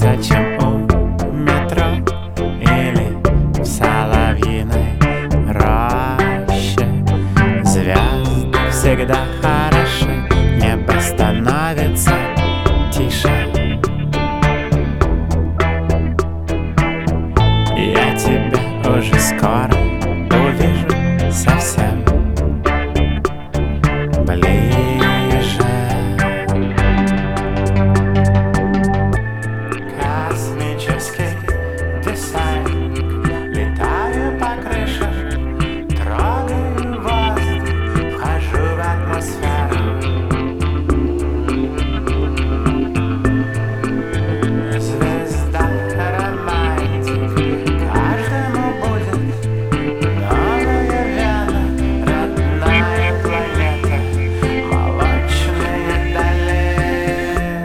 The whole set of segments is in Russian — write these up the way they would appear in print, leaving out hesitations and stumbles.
ближе, чем у метро или в соловьиной роще. Звезды всегда хороши, небо становится тише. Я тебя уже скоро увижу совсем ближе. Космический десантник, летаю по крышам, трогаю воздух, вхожу в атмосферу. Звезда романтик, каждому будет новая вена, родная планета, молочные дали.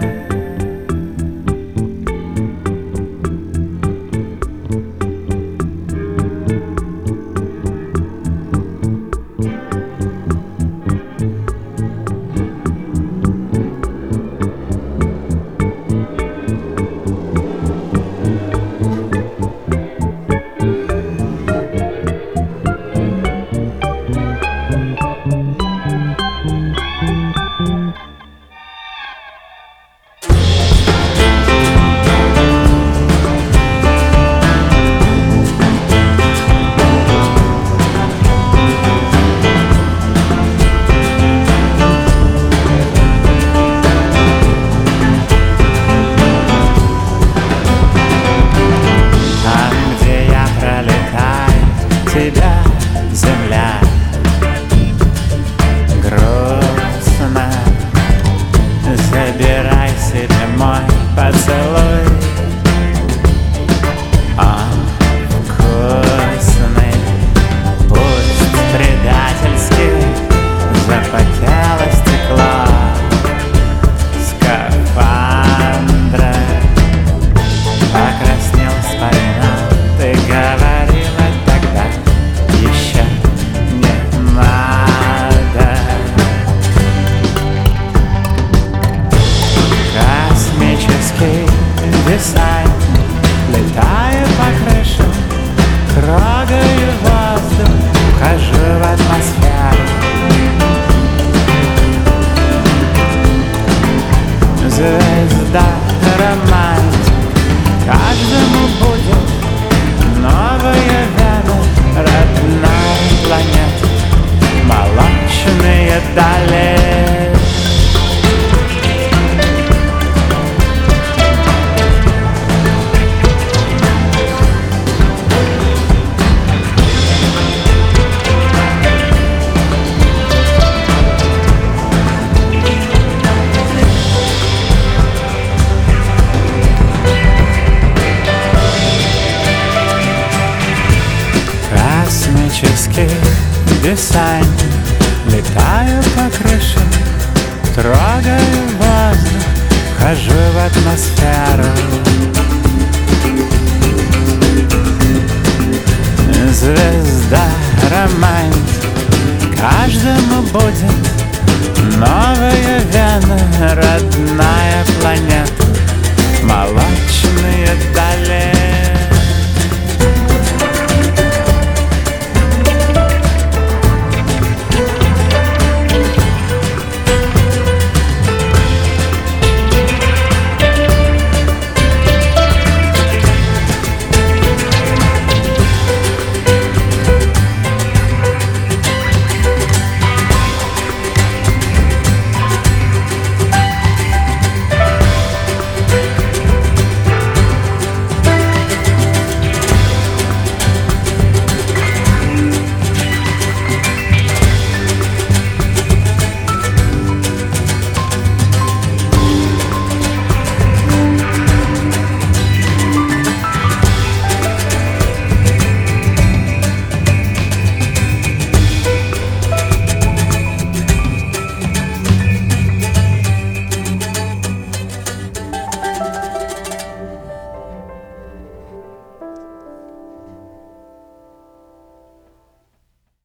Тебя, земля, грустно. Забирай себе мой поцелуй, он вкусный. Пусть предательски запотело стекло скафандра, покраснел спина. Ты говорила тогда, еще не надо. Космический десантник, летаю по крышам, трогаю воздух, вхожу в атмосферу. Звезда романтик, каждому будет новая вена, родная планета, молочные дали. Космический десантник, летаю по крышам, трогаю воздух, вхожу в атмосферу. Звезда романтик, каждому будет